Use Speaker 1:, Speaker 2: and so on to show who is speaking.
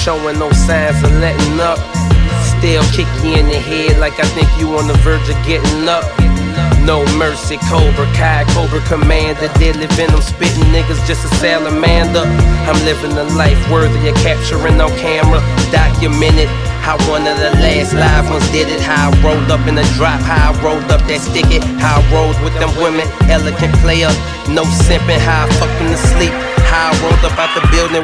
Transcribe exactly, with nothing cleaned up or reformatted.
Speaker 1: showing no signs of letting up. Still kick you in the head like I think you on the verge of getting up. No mercy, Cobra Kai, Cobra Commander, deadly venom, spitting niggas just a salamander. I'm living a life worthy of capturing on camera, documented. How one of the last live ones did it. How I rolled up in the drop, how I rolled up that sticky. How I rolled with them women, elegant player, no simping. How I fucked them to sleep. How I rolled up out the building